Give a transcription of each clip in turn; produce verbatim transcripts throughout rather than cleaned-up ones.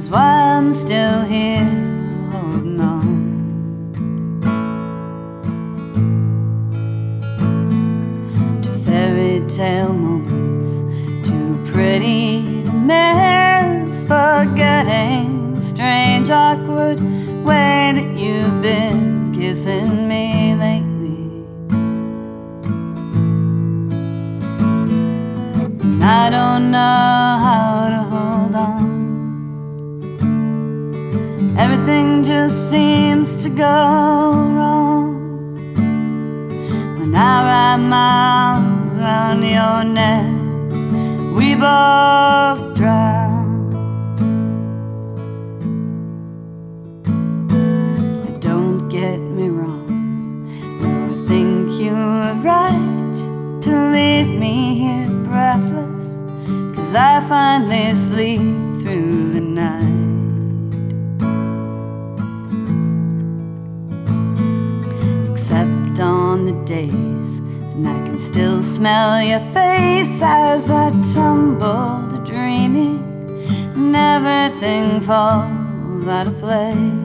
is why I'm still here holding on. To fairy tale moments, too pretty to miss. Forgetting the strange awkward way that you've been kissing me lately. And I don't know how to hold on. Everything just seems to go wrong when I wrap my arms around your neck. We both drown. But don't get me wrong, no, I think you were right to leave me here breathless, 'cause I finally sleep through the night. Except on the days, and I can still smell your face as I tumble to dreaming, and everything falls out of place.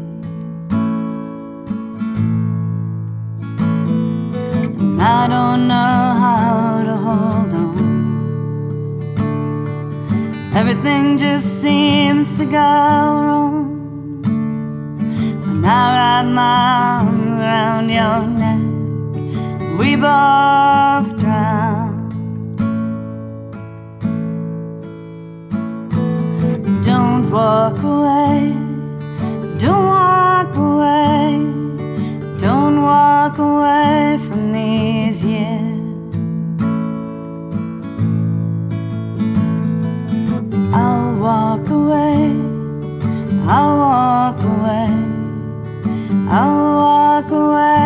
And I don't know how to hold on. Everything just seems to go wrong when I wrap my arms around your neck. We both drown. Don't walk away, don't walk away, don't walk away from these years. I'll walk away, I'll walk away, I'll walk away.